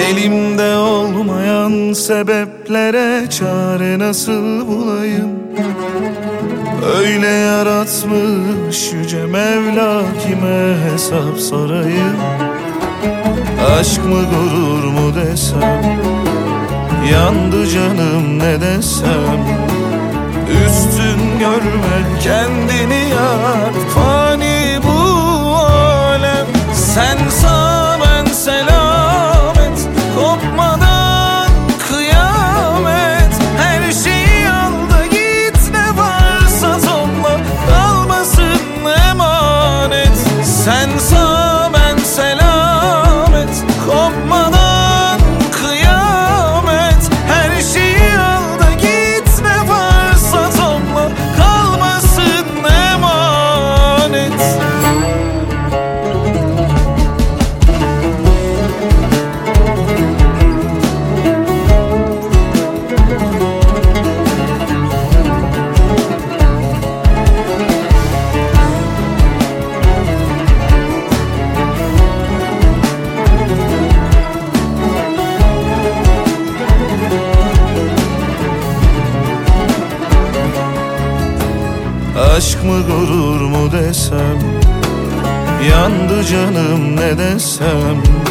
Elimde olmayan sebeplere çare nasıl bulayım? Öyle yaratmış Yüce Mevla, kime hesap sorayım? Aşk mı gurur mu desem, yandı canım ne desem. Üstün görme kendini yar, fani bu alem. Sen sağ ben selamet, kopmadan kıyamet. Her şeyi al da git, ne varsa topla, kalmasın emanet. Sen sağ ben selamet, kopmadan kıyamet. Her şeyi al da git, ne varsa topla, kalmasın emanet. Aşk mı gurur mu desem, yandı canım ne desem.